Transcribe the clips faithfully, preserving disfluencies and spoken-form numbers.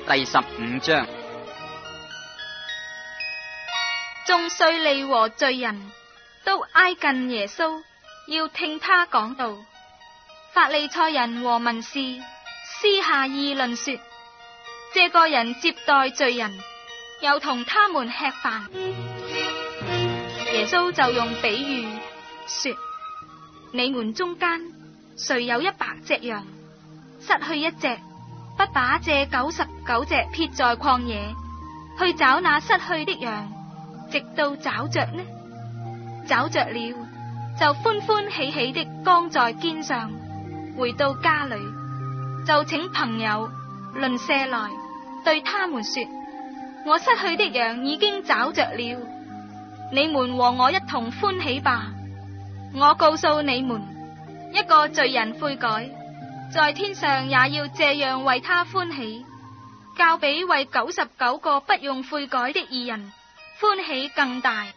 第十五章。 眾稅吏和罪人都挨近耶穌，要聽他講道。法利賽人和文士私下議論說，這個人接待罪人，又同他們吃飯。耶穌就用比喻說，你們中間誰有一百隻羊，失去一隻，不把這九十九隻撇在曠野，去找那失去的羊，直到找着呢？找着了，就歡歡喜喜的扛在肩上，回到家裏，就請朋友鄰舍來，對他們說，我失去的羊已經找着了，你們和我一同歡喜吧。我告訴你們，一個罪人悔改，在天上也要這樣為他歡喜，較比為九十九個不用悔改的義人歡喜更大。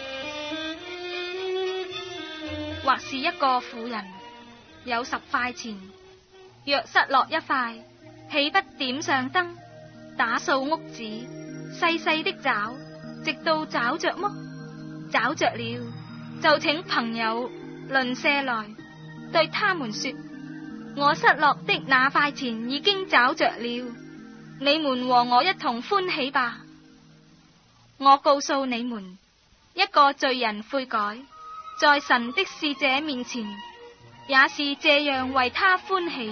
或是一個婦人有十塊錢，若失落一塊，豈不點上燈，打掃屋子，細細的找，直到找着麼？找着了，就請朋友鄰舍來，對他們說，我失落的那塊錢已經找着了，你們和我一同歡喜吧。我告訴你們，一個罪人悔改，在神的使者面前也是這樣為他歡喜。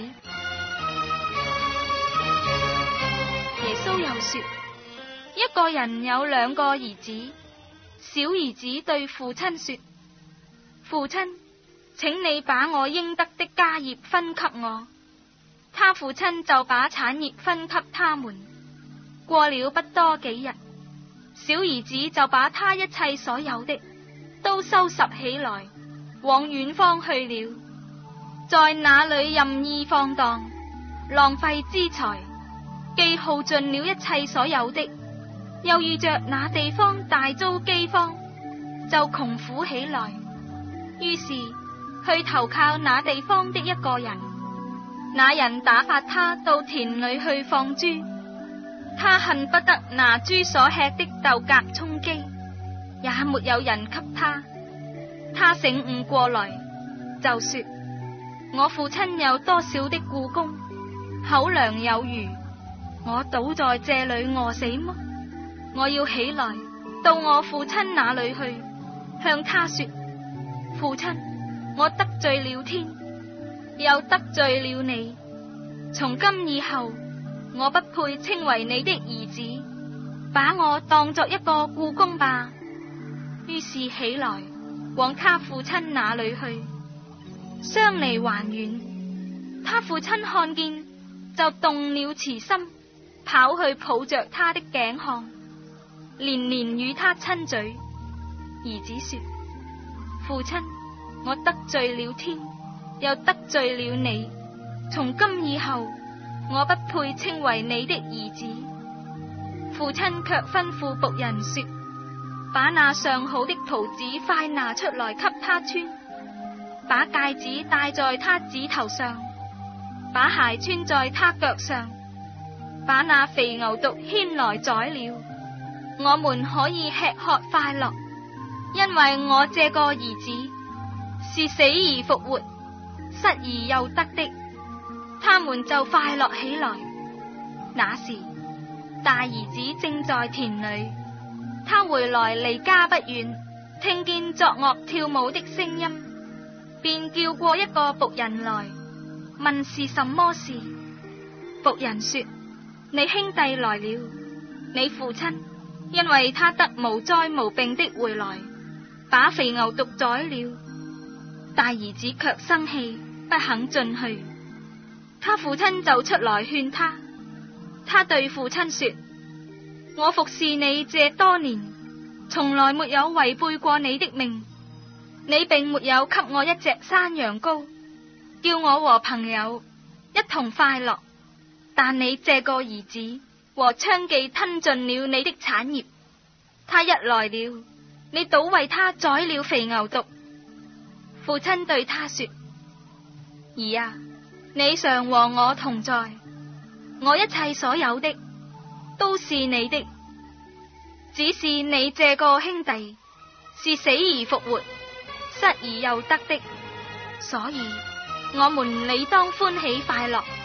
耶穌又說，一個人有兩個兒子，小兒子對父親說，父親，請你把我應得的家業分給我。他父親就把產業分給他們。過了不多幾日，小兒子就把他一切所有的都收拾起來，往遠方去了，在那裏任意放蕩，浪費資財，既耗盡了一切所有的，又遇着那地方大遭饑荒，就窮苦起來，於是去投靠那地方的一個人。那人打發他到田裏去放豬，他恨不得拿豬所吃的豆莢充飢，也沒有人給他。他醒悟過來，就說，我父親有多少的僱工，口糧有餘，我倒在這裏餓死麼？我要起來到我父親那裏去，向他說，父親，我得罪了天，又得罪了你，從今以後我不配稱為你的兒子，把我當作一個僱工吧。於是起來往他父親那裏去。相離還遠，他父親看見，就動了慈心，跑去抱着他的頸項，連連與他親嘴。兒子說，父親，我得罪了天，又得罪了你，從今以後我不配稱為你的兒子。父親卻吩咐僕人說，把那上好的袍子快拿出來給他穿，把戒指戴在他指頭上，把鞋穿在他腳上，把那肥牛犢牽來宰了，我們可以吃喝快樂，因為我這個兒子是死而復活，失而又得的。他們就快樂起來。那時大兒子正在田裏，他回來離家不遠，聽見作樂跳舞的聲音，便叫過一個僕人來，問是什麼事。僕人說，你兄弟來了，你父親因為他得無災無病的回來，把肥牛犢宰了。大兒子卻生氣，不肯進去。他父親就出來勸他。他對父親說，我服侍你這多年，從來沒有違背過你的命，你並沒有給我一隻山羊羔，叫我和朋友一同快樂。但你這個兒子和娼妓吞盡了你的產業。他一來了，你倒為他宰了肥牛犢。父親對他說，兒啊，你常和我同在，我一切所有的都是你的，只是你這個兄弟是死而復活，失而又得的，所以我們理當歡喜快樂。